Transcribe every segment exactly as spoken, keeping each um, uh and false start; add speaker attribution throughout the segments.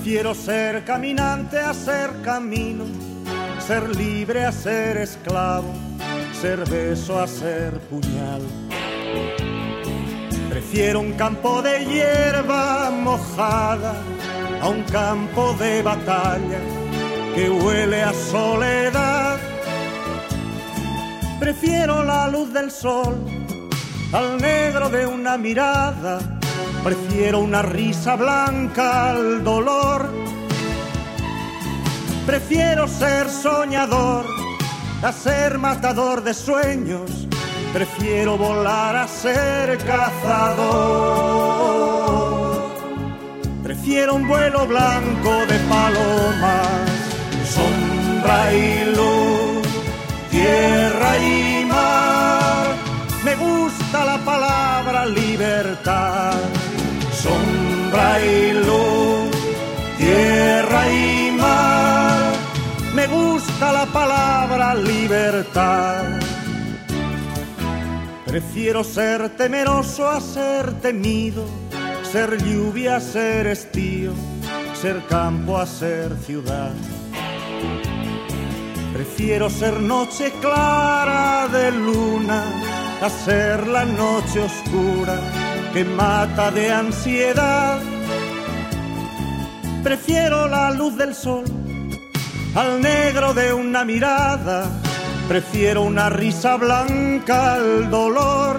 Speaker 1: Prefiero ser caminante a ser camino, ser libre a ser esclavo, ser beso a ser puñal. Prefiero un campo de hierba mojada a un campo de batalla que huele a soledad. Prefiero la luz del sol al negro de una mirada. Prefiero una risa blanca al dolor. Prefiero ser soñador a ser matador de sueños. Prefiero volar a ser cazador. Prefiero un vuelo blanco de palomas, sombra y luz, tierra y mar. Me gusta la palabra libertad, sombra y luz, tierra y mar. Me gusta la palabra libertad. Prefiero ser temeroso a ser temido, ser lluvia a ser estío, ser campo a ser ciudad. Prefiero ser noche clara de luna a ser la noche oscura que mata de ansiedad. Prefiero la luz del sol al negro de una mirada. Prefiero una risa blanca al dolor.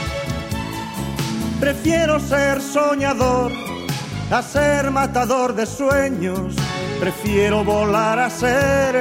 Speaker 1: Prefiero ser soñador a ser matador de sueños. Prefiero volar a ser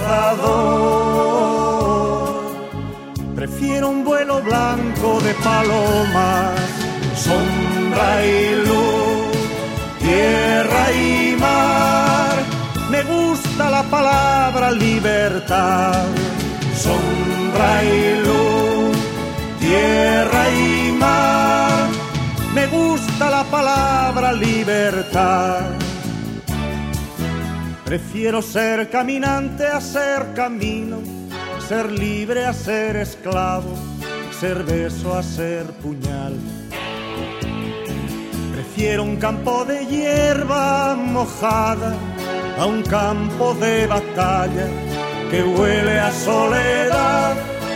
Speaker 1: cazador. Prefiero un vuelo blanco de palomas, sombra y luz, tierra y mar. Me gusta la palabra libertad, sombra y luz, tierra y mar. Me gusta la palabra libertad. Prefiero ser caminante a ser camino, ser libre a ser esclavo, ser beso a ser puñal. Prefiero un campo de hierba mojada a un campo de batalla que huele a soledad.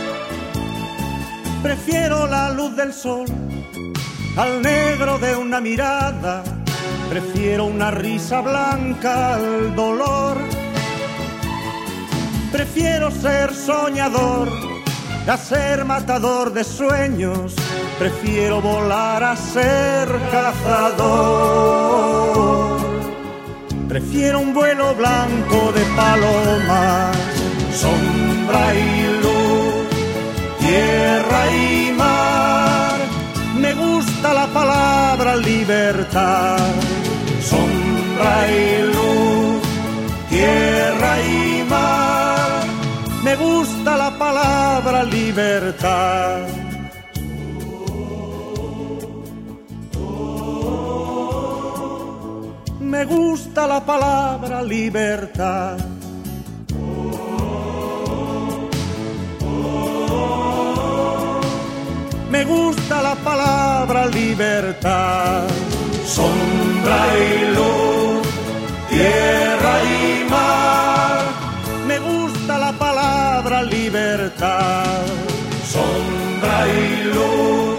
Speaker 1: Prefiero la luz del sol al negro de una mirada. Prefiero una risa blanca al dolor. Prefiero ser soñador a ser matador de sueños. Prefiero volar a ser cazador. Prefiero un vuelo blanco de palomas, sombra y luz, tierra y mar. Me gusta la palabra libertad, sombra y luz, tierra y mar. Me gusta la palabra libertad. Me gusta la palabra libertad. Me gusta la palabra libertad. Sombra y luz, tierra y mar. Me gusta la palabra libertad. Sombra y luz,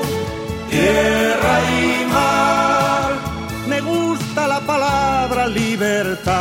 Speaker 1: tierra y mar. Me gusta la palabra libertad.